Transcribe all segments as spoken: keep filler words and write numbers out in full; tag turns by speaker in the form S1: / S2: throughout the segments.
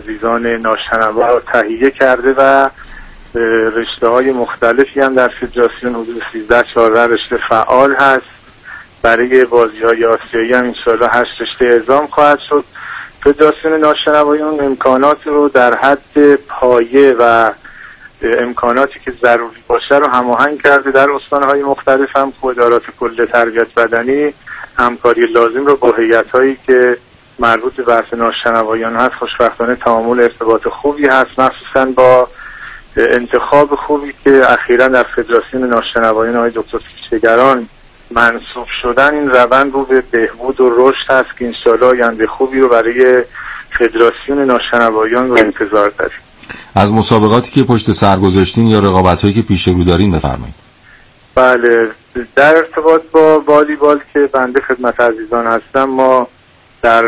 S1: عزیزان ناشنوا تهیه کرده و رشته های مختلفی هم در فدراسیون حدود سیزده چهارده رشته فعال هست. برای بازی های آسیایی هم انشاءالله هشت رشته اعزام خواهد شد. فدراسیون ناشنوایان امکانات رو در حد پایه و امکاناتی که ضروری باشه رو هماهنگ کرده. در استانهای مختلف هم ادارات کل تربیت بدنی همکاری لازم رو با هیئت‌هایی که مربوط به بحث ناشنوایان هست خوشبختانه تعامل ارتباط خوبی هست، مخصوصا با انتخاب خوبی که اخیراً در فدراسیون ناشنوایان آقای دکتر فیشتگران منصوب شدن. این روند رو به بهبود و رشد هست که انشاءالله آینده خوبی رو برای فدراسیون ناشنوایان رو انتظار داریم.
S2: از مسابقاتی که پشت سر گذاشتین یا رقابت‌هایی که پیش رو دارین بفرمایید.
S1: بله، در ارتباط با والیبال که بنده خدمت عزیزان هستم، ما در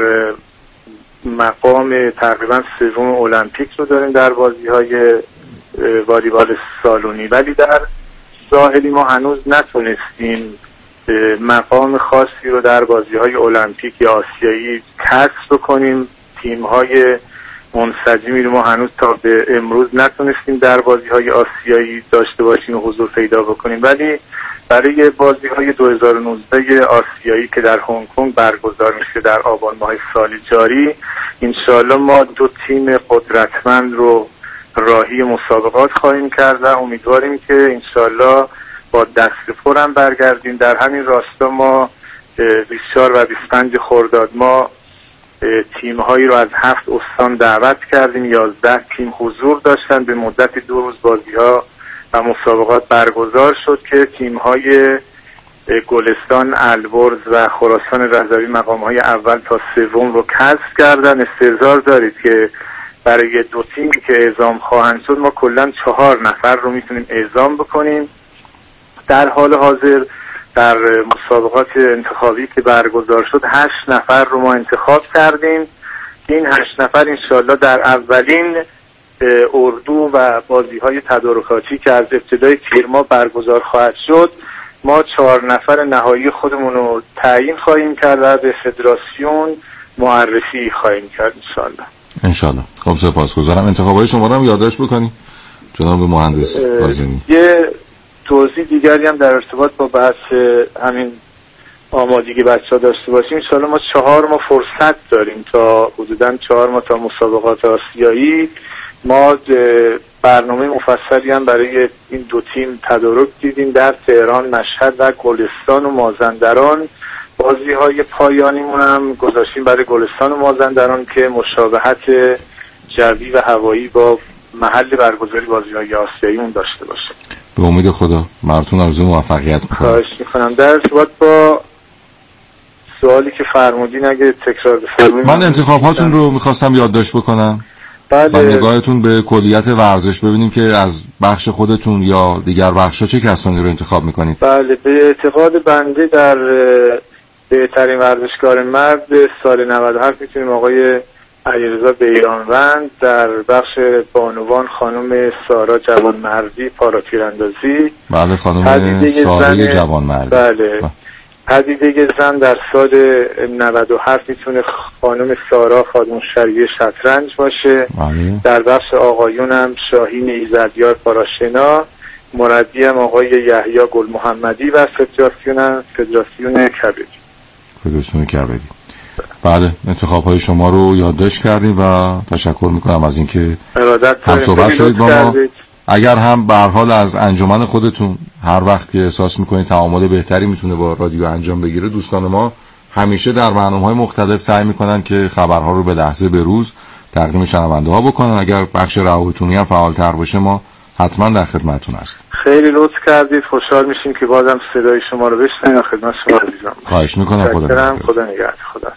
S1: مقام تقریبا سوم المپیک رو داریم در بازی‌های والیبال سالونی، ولی در ساحلی ما هنوز نتونستیم مقام خاصی رو در بازی‌های المپیک یا آسیایی کسب بکنیم. تیم‌های منسجمی رو ما هنوز تا به امروز نتونستیم در بازی‌های آسیایی داشته باشیم و حضور پیدا بکنیم، ولی برای بازی‌های دو هزار و نوزده آسیایی که در هنگ کنگ برگزار میشه در آبان ماه سال جاری، انشاءالله ما دو تیم قدرتمند رو راهی مسابقات خواهیم کرد و امیدواریم که انشاءالله با دست پر هم برگردیم. در همین راستا ما بیست و چهار و بیست و پنج خرداد ما تیم‌هایی رو از هفت استان دعوت کردیم. یازده تیم حضور داشتن. به مدت دو روز بازی‌ها و مسابقات برگزار شد که تیم‌های گلستان، البرز و خراسان رضوی مقام‌های اول تا سوم رو کسب کردن. استحضار دارید که برای دو تیمی که اعزام خواهند شد ما کلاً چهار نفر رو میتونیم اعزام بکنیم. در حال حاضر در مسابقات انتخابی که برگزار شد هشت نفر رو ما انتخاب کردیم. این هشت نفر انشاءالله در اولین اردو و بازی‌های تدارکاتی که از ابتدای تیر ماه برگزار خواهد شد ما چهار نفر نهایی خودمون رو تعیین خواهیم کرد و به فدراسیون معرفی خواهیم کرد انشاءالله.
S2: انشاءالله. خب سپاسگزارم. انتخابای شما رو هم یادداشت بکنید جناب مهندس بازینی.
S1: یه توضیح دیگری هم در ارتباط با بحث همین آمادگی بچه‌ها داشته باشیم. انشاءالله ما چهار ماه فرصت داریم تا حدوداً چهار ماه تا مسابقات آسیایی. ما برنامه مفصلی هم برای این دو تیم تدارک دیدیم در تهران، مشهد و گلستان و مازندران. بازی‌های پایانیمون هم گذاشتیم برای گلستان و مازندران که مشابهت جوی و هوایی با محل برگزاری بازی‌های آسیایی اون داشته باشه.
S2: به امید خدا براتون آرزوی موفقیت می‌کنم.
S1: خواهش می‌کنم. در ارتباط با سوالی که فرمودین اگه تکرار بفرمایید.
S2: من انتخاباتون رو می‌خواستم یادداشت بکنم.
S1: بله.
S2: و نگاهتون به کلیت ورزش ببینیم که از بخش خودتون یا دیگر بخش‌ها چه کسانی رو انتخاب می‌کنید.
S1: بله، به اعتقاد بنده در بهترین ورزشکار مرد سال نود و هفت می‌تونیم آقای علیرضا بیرانوند، در بخش بانوان خانم سارا جوانمردی پاراتیراندازی.
S2: بله، خانم سارا جوانمردی.
S1: بله. پدیده زن در سال نود و هفت میتونه خانم سارا خادم‌الشریعه شطرنج باشه.
S2: بله.
S1: در بخش آقایون هم شاهین ایزدیار پاراشنا، مربی هم آقای یحیی گل محمدی و فدراسیون هم فدراسیون کبدی.
S2: فدراسیون کبدی. بله، انتخاب‌های شما رو یادداشت کردیم و تشکر میکنم از اینکه هم صحبت شدید با ما. اگر هم به هر حال از انجمن خودتون هر وقت که احساس میکنید تعامل بهتری میتونه با رادیو انجام بگیره، دوستان ما همیشه در برنامه‌های مختلف سعی میکنن که خبرها رو به لحظه به روز تقدیم شنونده ها بکنن. اگر بخش روابطونی هم فعال‌تر باشه ما حتما در خدمتتون هستیم.
S1: خیلی لطف کردید. خوشحال میشیم که بازم صدای شما رو بشنویم. خدمت شما عزیزان.
S2: خواهش میکنم. خدا نگهدار.
S1: خدا نگهدار. خدا.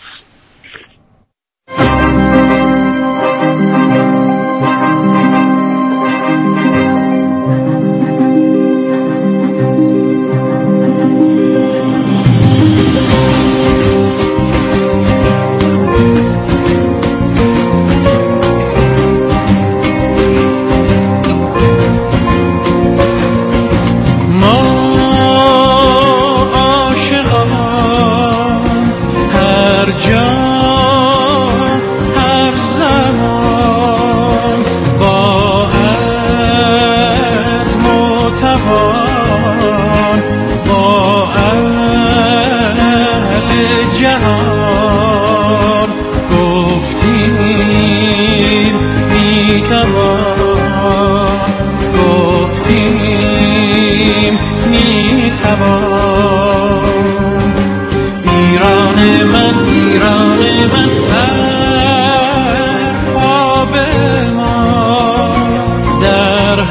S3: ما در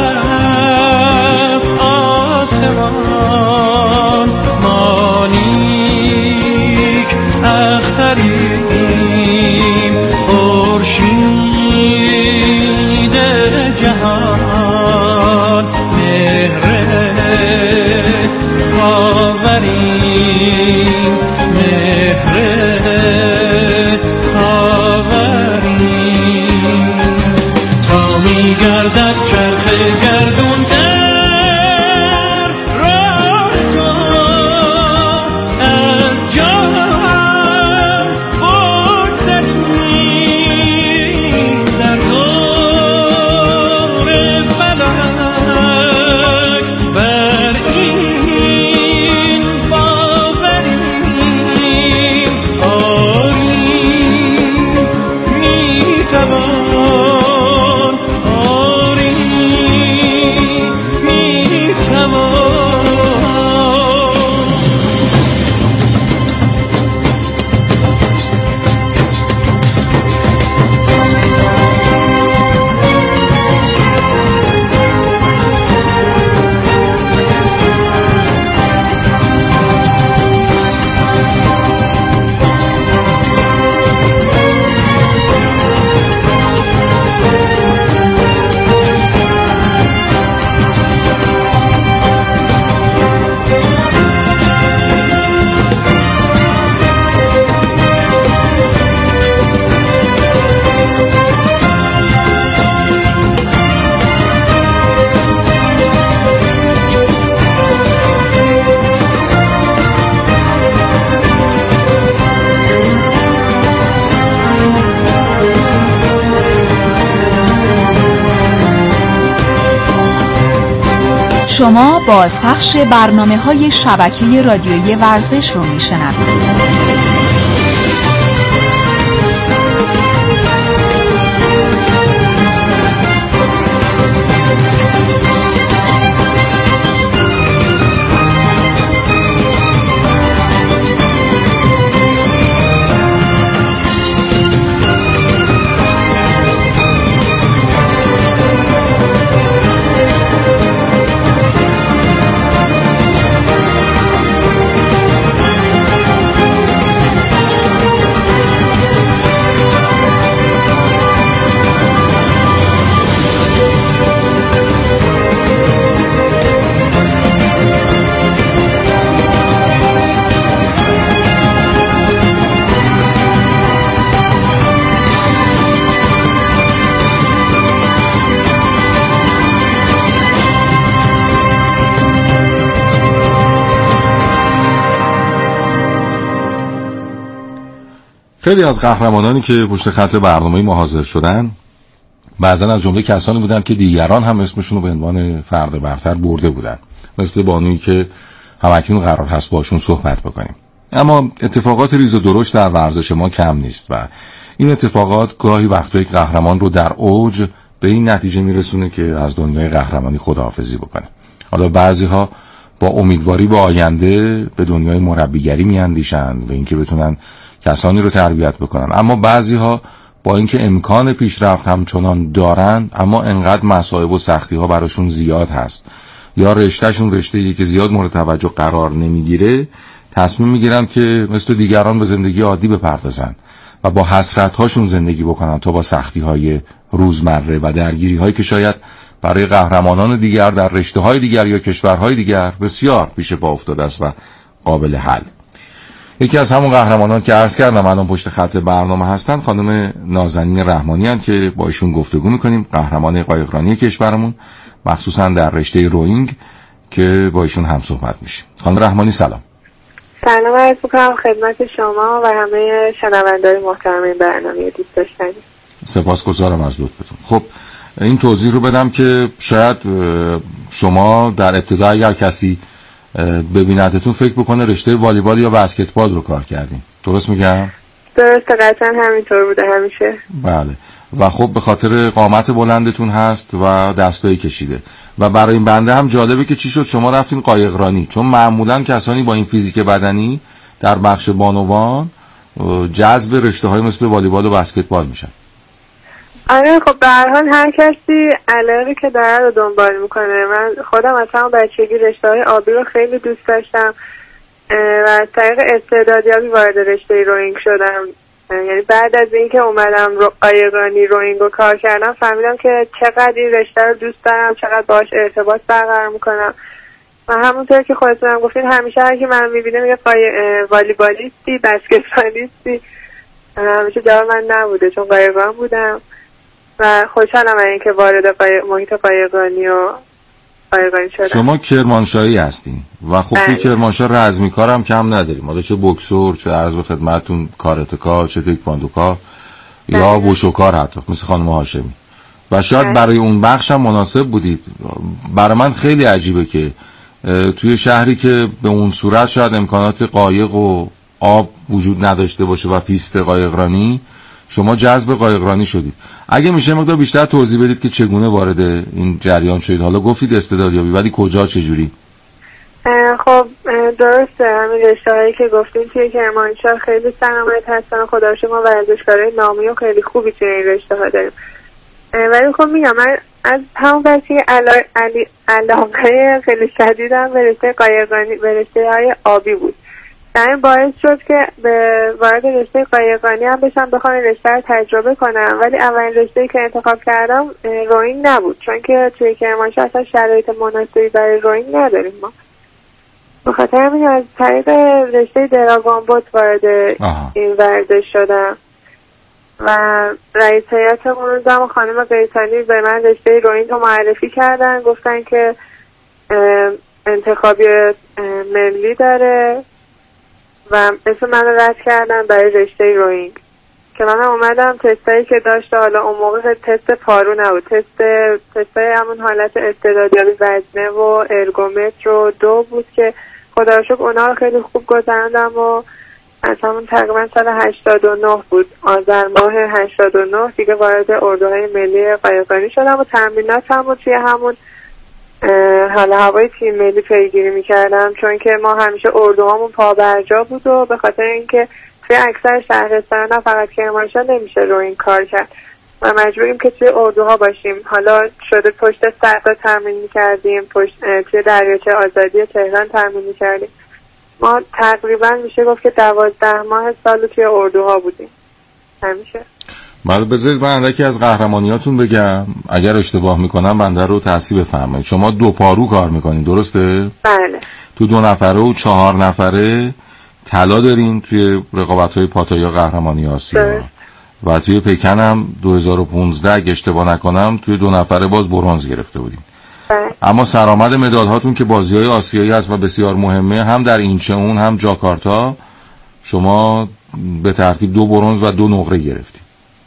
S3: هفت آسمان مانیک اختریم خورشید جهان مهر خاوریم مهر خاوریم تا میگردد چرخ گردون در راه کن از جان بگذریم در دور فلک بر این باوریم آری میتوان آری میتوان.
S4: شما بازپخش برنامه‌های شبکه رادیویی ورزش رو میشنوید.
S2: خیلی از قهرمانانی که پشت خط برنامه ما حاضر شدن بعضا از جمله کسانی بودن که دیگران هم اسمشون رو به عنوان فرد برتر برده بودن، مثل بانویی که همکنون قرار هست باشون صحبت بکنیم. اما اتفاقات ریز و درشت در ورزش ما کم نیست و این اتفاقات گاهی وقتا یک قهرمان رو در اوج به این نتیجه میرسونه که از دنیای قهرمانی خداحافظی بکنه. حالا بعضی‌ها با امیدواری به آینده به دنیای مربیگری میاندیشند و اینکه بتونن کسانی رو تربیت بکنن، اما بعضی‌ها با اینکه امکان پیشرفت همچنان دارن اما انقدر مصائب و سختی‌ها براشون زیاد هست یا رشتهشون رشته‌ای که زیاد مورد توجه قرار نمیگیره، تصمیم میگیرن که مثل دیگران به زندگی عادی بپردازن و با حسرت‌هاشون زندگی بکنن تا با سختی‌های روزمره و درگیری‌هایی که شاید برای قهرمانان دیگر در رشته‌های دیگر یا کشورهای دیگر بسیار پیش پا افتاده است و قابل حل. یکی از همون قهرمانان که عرض کردم الان پشت خط برنامه هستن خانم نازنین رحمانی هستند که با ایشون گفتگو می‌کنیم، قهرمان قایقرانی کشورمون مخصوصا در رشته روینگ که با ایشون هم صحبت میشه. خانم رحمانی سلام.
S5: سلام عرض می‌کنم خدمت شما و همه شنوندگان محترم این برنامه دوست داشتنی.
S2: سپاسگزارم از لطفتون. خب این توضیح رو بدم که شاید شما در ابتدا اگر کسی ببینتتون فکر بکنه رشته والیبال یا بسکتبال رو کار کردین. درست میگم؟
S5: درسته، قطعا همینطور بوده همیشه.
S2: بله. و خب به خاطر قامت بلندتون هست و دستایی کشیده و برای این بنده هم جالبه که چی شد شما رفتین قایقرانی، چون معمولا کسانی با این فیزیک بدنی در بخش بانوان جذب رشته های مثل والیبال و بسکتبال میشن.
S5: آره خب به هر حال هر کسی علاقه که داره رو دنبال میکنه. من خودم اصلا بچگی رشته‌های آبی رو خیلی دوست داشتم و از طریق استعدادیابی وارد رشته روینگ شدم. یعنی بعد از اینکه اومدم رو قایقرانی روینگ رو کار کردم فهمیدم که چقدر این رشته رو دوست دارم، چقدر باهاش ارتباط برقرار میکنم. و همونطور که خودتون هم گفتین همیشه هر کی من میبینه میگه والیبالیستی، بسکتبالیستی. همیشه جواب من نبوده چون قایقران بودم و خوشحالم از اینکه وارد قایق محیط قایقرانی و قایقرانی شدم.
S2: شما کرمانشاهی هستین و خب توی کرمانشاه رزمی کارم کم نداریم، حالا چه بوکسور، چه عرض به خدمتتون کاراتکا، چه تکواندوکا یا وشوکار حتی مثل خانم هاشمی و شاید بله. برای اون بخش هم مناسب بودید. برای من خیلی عجیبه که توی شهری که به اون صورت شاید امکانات قایق و آب وجود نداشته باشه و پیست قایقرانی شما جذب قایقرانی شدید. اگه میشه مقدار بیشتر توضیح بدید که چگونه وارد این جریان شدید؟ حالا گفتید استعدادیابی ولی کجا، چجوری؟
S5: خب درسته، همین رشته‌هایی که گفتیم توی کرمانشاه خیلی سلامت هستن، خدا رو شکر ما ورزشکارای نامی و خیلی خوبی توی این رشته‌ها داریم. ولی خب میگم من از همون وقتی علاقه خیلی شدیدم به رشته قایقرانی، به رشته‌های آبی بود. این باعث شد که به وارد رشته قایقرانی هم بشم، بخوام رشته رو تجربه کنم. ولی اولین رشته‌ای که انتخاب کردم روینگ نبود، چون که توی کرمانشاه اصلا شرایط مناسبی برای روینگ نداریم ما. به خاطر همین از طریق رشته دراگون بوت وارد این ورزش شدم و رئیس هیئتمون روزم خانم قیسانی به من رشته روینگ رو معرفی کردن، گفتن که انتخابی ملی داره و اسم من رو رد کردن برای رشته روینگ که من اومدم. تستایی که داشته حالا اون موقع تست پارو نبود، تست تستای همون حالت استعدادیابی وزنه و ارگومتر و دو بود که خدا رو شکر اونا رو خیلی خوب گذراندم و از همون تقریبا سال هشتاد و نه بود، آذر ماه هشتاد و نه دیگه وارد اردوهای ملی قایقرانی شدم و تمرینات هم و توی همون حالا هوای تیم ملی پیگیری میکردم، چون که ما همیشه اردوهامون پابرجا بود و به خاطر اینکه توی اکثر شهرستان نه فقط کرمانشاه نمیشه روینگ کار کرد و مجبوریم که توی اردوها باشیم. حالا شده پشت سقا تمرین میکردیم، پشت توی دریاچه آزادی تهران تمرین میکردیم. ما تقریبا میشه گفت که دوازده ماه سال توی اردوها بودیم همیشه.
S2: بعد بذارید من اندکی از قهرمانیاتون بگم، اگر اشتباه میکنم بنده رو تصحیح بفرمایید. شما دو پارو کار میکنین درسته؟
S5: بله.
S2: تو دو نفره و چهار نفره طلا دارین توی رقابت‌های پاتایا قهرمانی آسیا و توی پکن هم دو هزار و پانزده اگه اشتباه نکنم توی دو نفره باز برنز گرفته بودین.
S5: بله.
S2: اما سرآمد مدال هاتون که بازی‌های آسیایی هست و بسیار مهمه، هم در اینچون هم جاکارتا شما به ترتیب دو برنز و دو نقره گرفتید.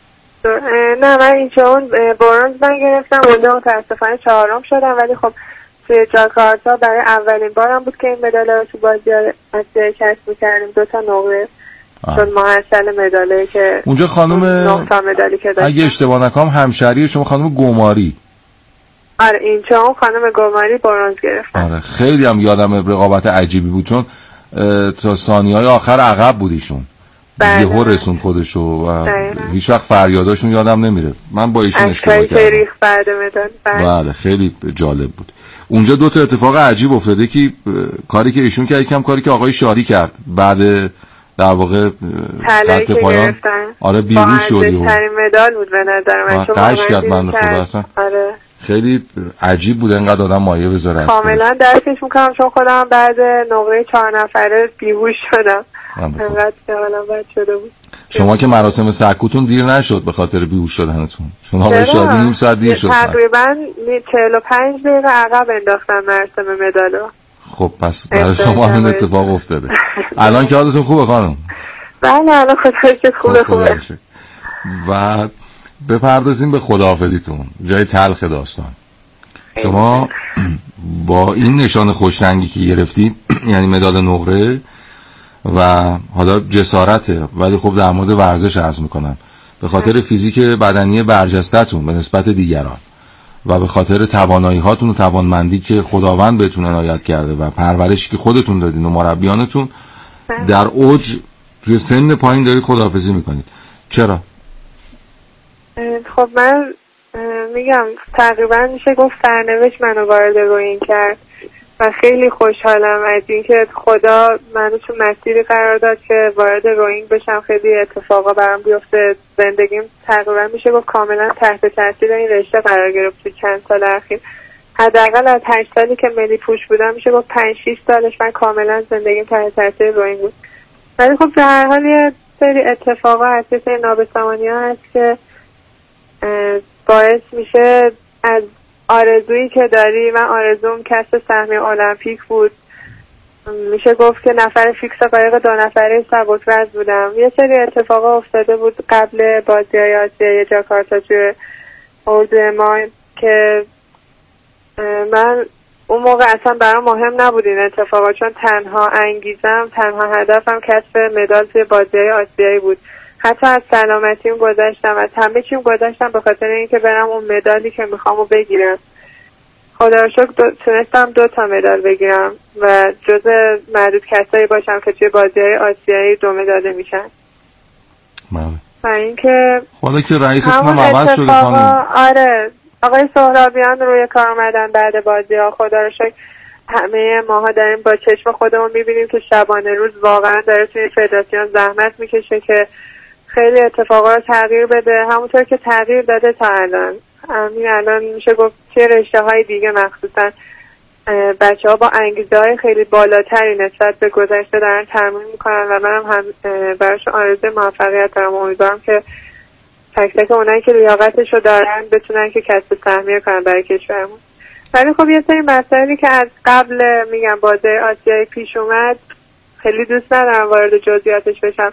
S5: نه من اینچون برنز من گرفتم، اونجا متاسفانه چهارم شدم، ولی خب توی جاکارتا برای اولین بارم بود که این مدال رو تو بازی آسیایی کسب می‌کردیم، دو تا نقره. چون محصل مدالی که
S2: اونجا خانم
S5: مدالی که
S2: اگه اشتباه نکنم همشهری شما خانم گماری.
S5: آره اینچون خانم گماری برنز گرفتن.
S2: آره خیلی هم یادم رقابت عجیبی بود، چون تا ثانیه‌های آخر عقب بود ایشون. یهو رسون خودشو و هیچ وقت فریاداشون یادم نمیره. من با ایشون اشتباه کردم.
S5: بعد مدال.
S2: بله خیلی جالب بود. اونجا دو تا اتفاق عجیب افتاده که کاری که ایشون کرد یکم کاری که آقای شاری کرد بعد در واقع خط پایان. آره بیهوش شد.
S5: بهترین مدال بود به نظر من.
S2: چون قش کرد من خدا اصلا.
S5: آره.
S2: خیلی عجیب بود انقدر آدم مایه بذاره.
S5: کاملا درکش میکنم، چون خودم بعد نقره چهار نفره بیهوش شدم. انقدر حالا بد شده بود.
S2: شما که مراسم سکوتون دیر نشد به خاطر بیهوش شدنتون؟ چون آقای شادی نیم ساعت دیر شد.
S5: تقریبا چهل و پنج دقیقه عقب انداختن مراسم مدالو.
S2: خب پس برای شما این اتفاق افتاده. الان که حالتون خوبه خانم؟
S5: بله الان خدا خوبه خوبه.
S2: و بپردازیم به خداحافظیتون، جای تلخ داستان. شما با این نشان خوشرنگی که گرفتید یعنی مدال نقره و حالا جسارته، ولی خب در مورد ورزش عرض میکنم، به خاطر فیزیک بدنی برجسته‌تون به نسبت دیگران و به خاطر توانایی هاتون و توانمندی که خداوند بهتون عنایت کرده و پرورشی که خودتون دادین و مربیانتون در اوج توی سن پایین دارید خداحافظی میکنید. چرا؟
S5: خب من میگم تقریبا میشه گفت سرنوشت منو وارد رویین کرد و خیلی خوشحالم از اینکه خدا منو تو مسیری قرار داد که وارد رویین بشم. خیلی اتفاقا برام بیفته، زندگیم تقریبا میشه گفت کاملا تحت تاثیر این رشته قرار گرفت تو چند سال اخیر. حداقل از هشت سالی که ملی پوش بودم میشه گفت پنج شش سالش من کاملا زندگیم تحت تاثیر رویین بود. ولی خب در هر حال یه سری اتفاقا هست، یه سری نابسامانی ها هست که باعث میشه از آرزویی که داری، من آرزوم کسب سهمیه المپیک بود، میشه گفت که نفر فیکس قایق دو نفره سبک‌وزن بودم. یه سری اتفاقا افتاده بود قبل بازی‌های آسیایی جاکارتا توی اردوی ما که من اون موقع اصلا برام مهم نبود این اتفاقا، چون تنها انگیزم، تنها هدفم کسب مدال توی بازی‌های آسیایی بود. حتی از سلامتیم گذاشتم، از همه چیم گذاشتم به خاطر اینکه برم اون مدالی که میخوامو بگیرم. خدا رو شکر دو... تونستم دو تا مدال بگیرم و جزء معدود کسایی باشم که توی بازی‌های آسیایی دو مداله میشن.
S2: بله.
S5: و اینکه
S2: خدا که رئیستون عوض شده خانم.
S5: آره آقای سهرابیان روی کار اومدن بعد بازی‌ها. خدا رو شکر همه ماها داریم با چشم خودمون میبینیم که شبانه روز واقعا داره توی فدراسیون زحمت میکشه که خیلی اتفاقا رو تغییر بده، همونطور که تغییر داده تا الان. همین الان میشه گفت توی رشته های دیگه مخصوصا بچه ها با انگیزه های خیلی بالاتری نسبت به گذشته دارن تمرین میکنن و منم هم براشون آرزوی موفقیت دارم. امیدوارم که تک تک اونایی که لیاقتش رو دارن بتونن که کسب سهمیه کنن برای کشورمون. ولی خب یه سری مسائلی که از قبل میگم بازی آسیایی پیش اومد، خیلی دوست ندارم وارد جزئیاتش بشم،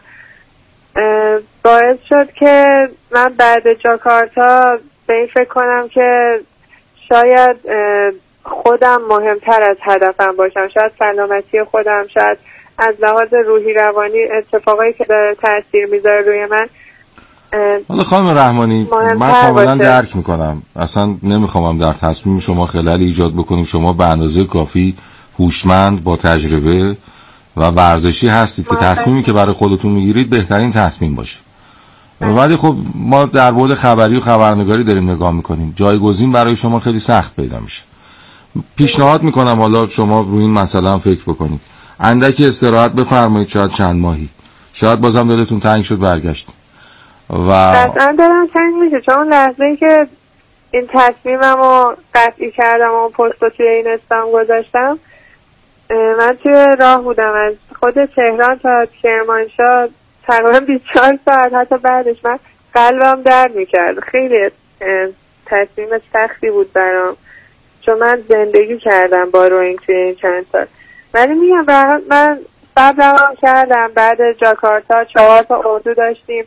S5: باعث شد که من بعد جاکارتا به این فکر کنم که شاید خودم مهمتر از هدفم باشم، شاید سلامتی خودم، شاید از لحاظ روحی روانی اتفاقایی که داره تاثیر میذاره روی من.
S2: حالا خانم رحمانی من کاملا درک میکنم، اصلا نمیخوام در تصمیم شما خلل ایجاد بکنیم. شما به اندازه کافی هوشمند با تجربه و ورزشی هستید که تصمیمی که برای خودتون میگیرید بهترین تصمیم باشه. ولی خب ما در بعد خبری و خبرنگاری داریم نگاه میکنیم، جایگزین برای شما خیلی سخت پیدا میشه. پیشنهاد میکنم حالا شما روی این مسئله هم فکر بکنید، اندکی استراحت بفرمایید، شاید چند ماهی، شاید بازم دلتون تنگ شد برگشت و
S5: قطعا دلم تنگ میشه، چون لحظه‌ای که این تصمیمم رو قطعی کردم و پست رو توی این استم گذاشتم، من توی راه بودم از خود تهران تا کرمانشاه تقریبا بیست و چهار ساعت، حتی بعدش من قلبم درد میکرد. خیلی تصمیم سختی بود برام، چون من زندگی کردم با روینگ توی این چند سال. ولی میگم من صبرم کردم. بعد جاکارتا چهار تا اردو داشتیم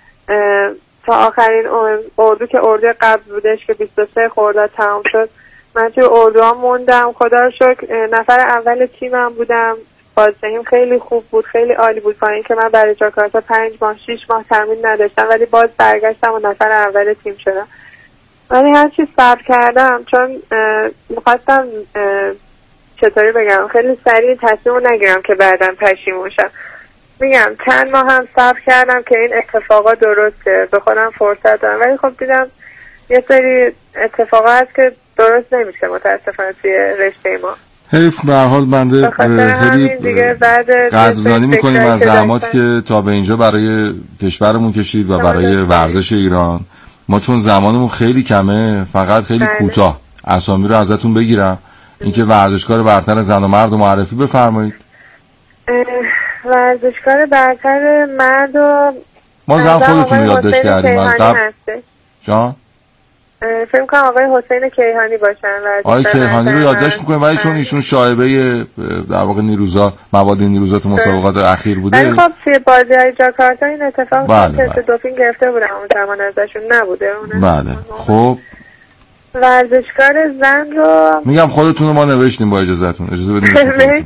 S5: تا آخرین اردو که اردو قبل بودش که بیست و سه خرداد تمام شد. من توی اردوها موندم، خدا رو شکر نفر اول تیمم بودم. بازدهیم خیلی خوب بود، خیلی عالی بود، با اینکه من برای جاکارتا پنج ماه شیش ماه تمرین نداشتم، ولی باز برگشتم و نفر اول تیم شدم. ولی هر چی صبر کردم، چون میخواستم چطوری بگم خیلی سریع تصمیم رو نگیرم که بعداً پشیمون شم. میگم چند ماه هم صبر کردم که این اتفاقا درسته، به خودم فرصت دارم. ولی خب دیدم یه سری اتفاقا هست که درست نمیشه متاسفانه توی رشته ما.
S2: حیف. به هر حال بنده خیلی قدردانی میکنیم از زحماتی که تا به اینجا برای کشورمون کشید و برای ورزش ایران. ما چون زمانمون خیلی کمه، فقط خیلی کوتاه اسامی رو ازتون بگیرم، اینکه ورزشکار برتر زن و مرد رو معرفی بفرمایید.
S5: ورزشکار برتر مرد و
S2: ما زن خودتون رو یادداشت کردیم از قبل. جان
S5: فکر کنم آقای حسین کیهانی باشن.
S2: آقای کیهانی رو یادداشت میکنیم، ولی چون ایشون شایبه در واقع نیروزا مواد نیروزا تو مسابقات اخیر بوده.
S5: ولی خب توی بازی‌های جاکارتا این اتفاق بله تست دوپینگ گرفته بودن اون زمان ازشون نبوده.
S2: بله خب
S5: ورزشکار زن رو
S2: میگم خودتون رو ما نوشتیم با اجازهتون، اجازه بدید.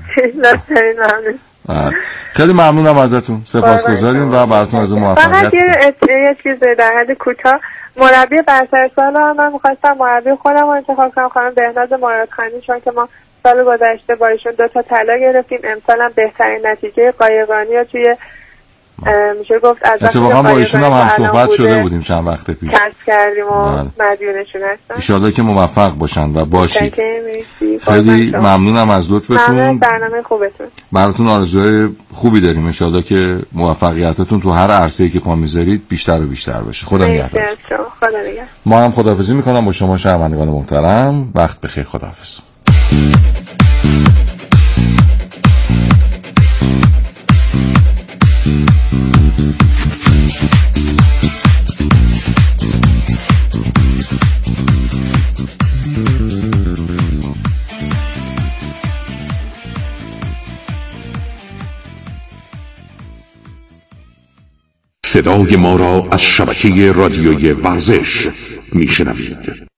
S2: خیلی ممنونم ازتون، سپاسگزاریم و براتون از موفقیت.
S5: فقط یه چیز در حد کوتاه، مربی برتر سال هم من می‌خواستم مربی خودم رو انتخاب کنم، خانم بهناز مرادخانی، چون که ما سال گذشته با ایشون دو تا طلا گرفتیم. امسال هم بهترین نتیجه قایقرانی رو توی میشه گفت از
S2: اتفاقا با ایشون هم هم صحبت شده بودیم چند وقت پیش،
S5: کسب کردیم و مدیونشون هستم.
S2: ان شاءالله که موفق باشن و باشید. خیلی ممنونم از لطفتون،
S5: برنامه خوبتون.
S2: براتون آرزوهای خوبی داریم، ان شاءالله که موفقیتتون تو هر عرصه‌ای که پا میذارید بیشتر و بیشتر بشه. خدا نگهدار.
S5: خدا نگهدار.
S2: ما هم خداحافظی میکنم با شما شنوندگان محترم. وقت بخیر. خداحافظ.
S6: صدای ما را از شبکه رادیویی ورزش میشنوید.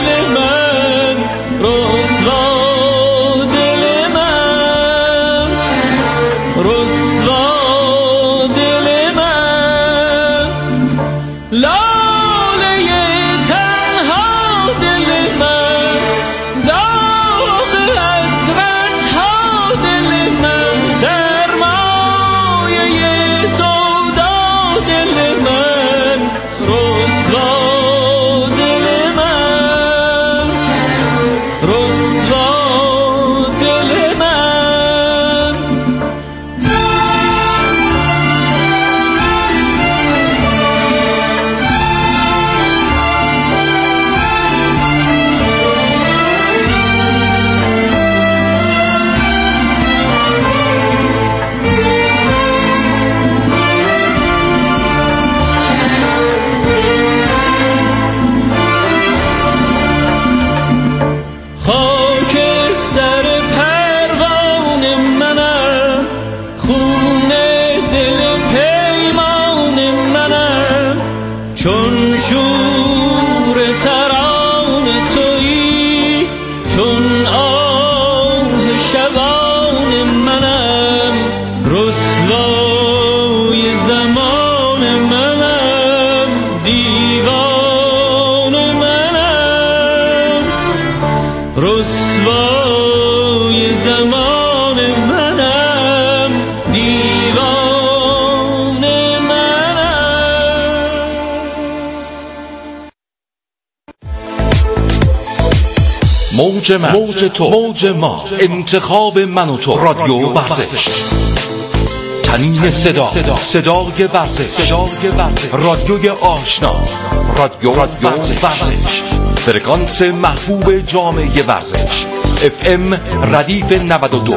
S7: موج من، موج تو، موج ما، انتخاب من و تو، رادیو ورزش، تنین صدا، صدای ورزش، صدای ورزش، رادیوی آشنا، رادیو ورزش، فرکانس محبوب جامعه ورزش، اف ام ردیف نود و دو.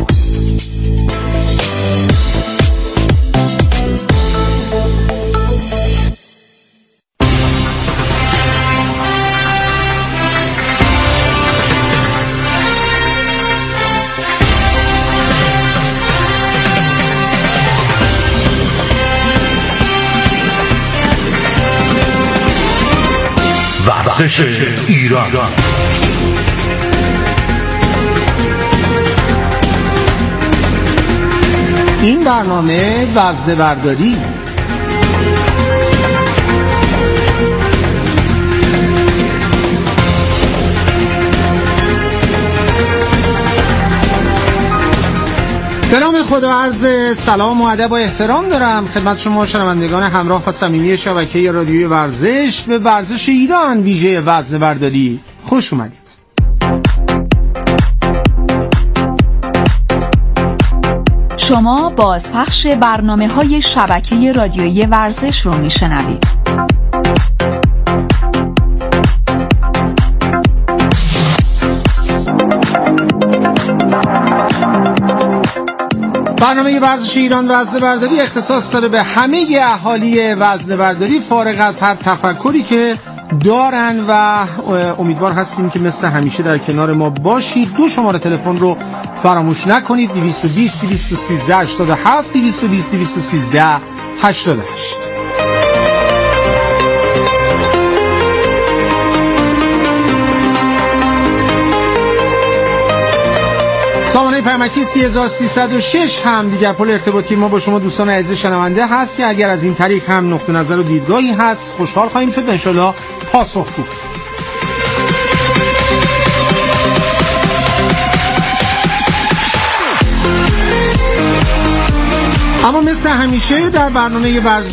S7: ورزش ایران.
S8: این برنامه وزنه برداری به نام خدا عرض سلام و ادب و احترام دارم خدمت شما شنوندگان همراه و صمیمی شبکه رادیوی ورزش به ورزش ایران ویژه وزنه برداری. خوش اومدید.
S4: شما بازپخش برنامه‌های شبکه رادیویی ورزش رو میشنوید.
S8: برنامه ورزش ایران وزنه برداری اختصاص داره به همه اهالی وزنه برداری فارغ از هر تفکری که دارن و امیدوار هستیم که مثل همیشه در کنار ما باشید. دو شماره تلفن رو فراموش نکنید: دویست و بیست دویست و سیزده هشتاد و هفت دویست و بیست دویست و سیزده هشتاد و هشت. سامانه پیامکی سه هزار و سیصد و شش هم دیگر پل ارتباطی ما با شما دوستان عزیز شنونده هست که اگر از این طریق هم نقطه نظر و دیدگاهی هست خوشحال خواهیم شد، انشالله پاسخگو. اما مثل همیشه در برنامه ورزش